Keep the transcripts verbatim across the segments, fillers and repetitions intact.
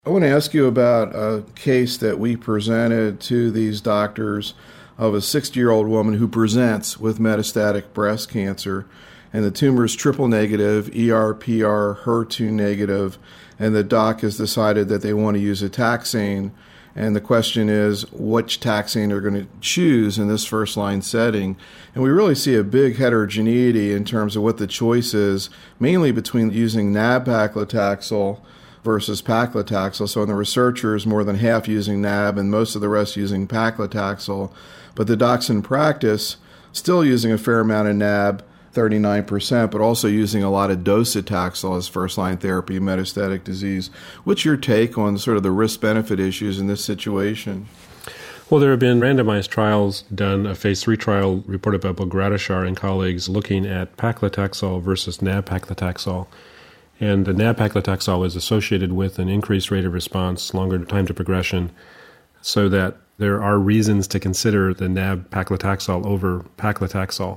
I want to ask you about a case that we presented to these doctors of a sixty-year-old woman who presents with metastatic breast cancer, and the tumor is triple negative, E R, P R, H E R two negative, and the doc has decided that they want to use a taxane. And the question is, which taxane they're going to choose in this first-line setting. And we really see a big heterogeneity in terms of what the choice is, mainly between using nab-paclitaxel versus paclitaxel. So in the researchers, more than half using nab and most of the rest using paclitaxel. But the docs in practice still using a fair amount of nab, thirty-nine percent, but also using a lot of docetaxel as first-line therapy in metastatic disease. What's your take on sort of the risk-benefit issues in this situation? Well, there have been randomized trials done, a phase three trial reported by Bogradashar and colleagues looking at paclitaxel versus nab-paclitaxel. And the nab-paclitaxel is associated with an increased rate of response, longer time to progression, so that there are reasons to consider the nab-paclitaxel over paclitaxel.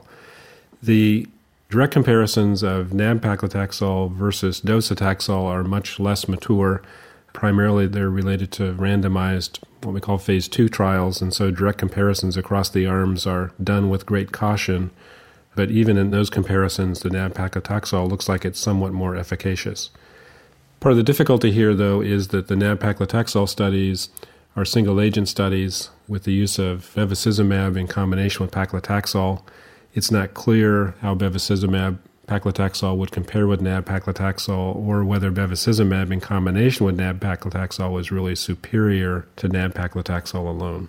The direct comparisons of nab-paclitaxel versus docetaxel are much less mature. Primarily, they're related to randomized, what we call phase two trials, and so direct comparisons across the arms are done with great caution. But even in those comparisons, the nab-paclitaxel looks like it's somewhat more efficacious. Part of the difficulty here, though, is that the nab-paclitaxel studies are single-agent studies with the use of bevacizumab in combination with paclitaxel. It's not clear how bevacizumab paclitaxel would compare with nab-paclitaxel, or whether bevacizumab in combination with nab-paclitaxel was really superior to nab-paclitaxel alone.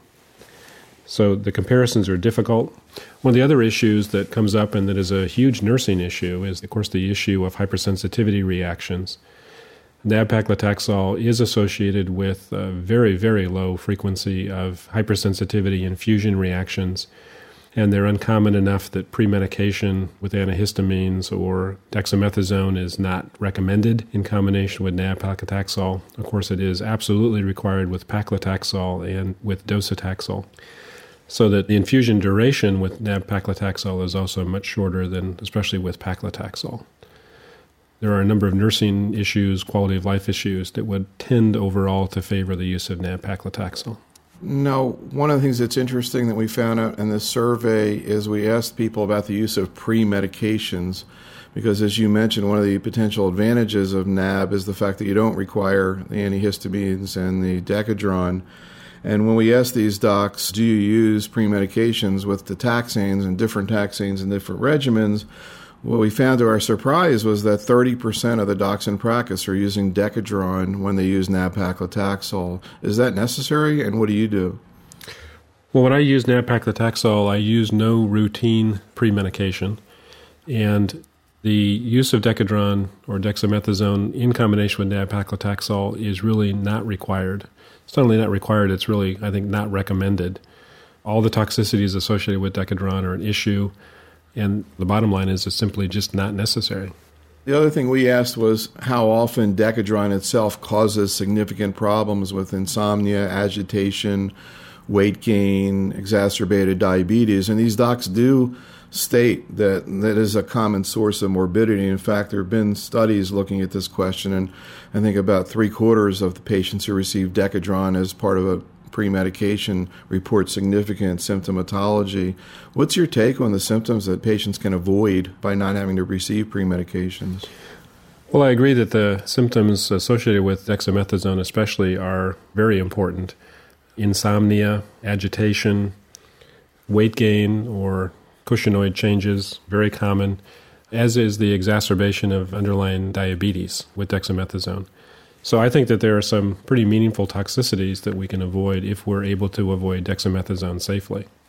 So the comparisons are difficult. One of the other issues that comes up, and that is a huge nursing issue, is, of course, the issue of hypersensitivity reactions. Nab-paclitaxel is associated with a very, very low frequency of hypersensitivity infusion reactions, and they're uncommon enough that pre-medication with antihistamines or dexamethasone is not recommended in combination with nab-paclitaxel. Of course, it is absolutely required with paclitaxel and with docetaxel. So that the infusion duration with nab-paclitaxel is also much shorter than, especially with paclitaxel. There are a number of nursing issues, quality of life issues, that would tend overall to favor the use of nab-paclitaxel. Now, one of the things that's interesting that we found out in this survey is we asked people about the use of pre-medications, because as you mentioned, one of the potential advantages of nab is the fact that you don't require the antihistamines and the Decadron. And when we asked these docs, do you use pre-medications with the taxanes and different taxanes and different regimens, what we found to our surprise was that thirty percent of the docs in practice are using Decadron when they use nab-paclitaxel. Is that necessary, and what do you do? Well, when I use nab-paclitaxel, I use no routine pre-medication. And the use of Decadron or dexamethasone in combination with nab-paclitaxel is really not required. It's not only not required, it's really, I think, not recommended. All the toxicities associated with Decadron are an issue, and the bottom line is it's simply just not necessary. The other thing we asked was how often Decadron itself causes significant problems with insomnia, agitation, weight gain, exacerbated diabetes. And these docs do state that that is a common source of morbidity. In fact, there have been studies looking at this question, and I think about three quarters of the patients who receive Decadron as part of a pre-medication report significant symptomatology. What's your take on the symptoms that patients can avoid by not having to receive pre-medications? Well, I agree that the symptoms associated with dexamethasone especially are very important. Insomnia, agitation, weight gain or cushingoid changes, very common, as is the exacerbation of underlying diabetes with dexamethasone. So I think that there are some pretty meaningful toxicities that we can avoid if we're able to avoid dexamethasone safely.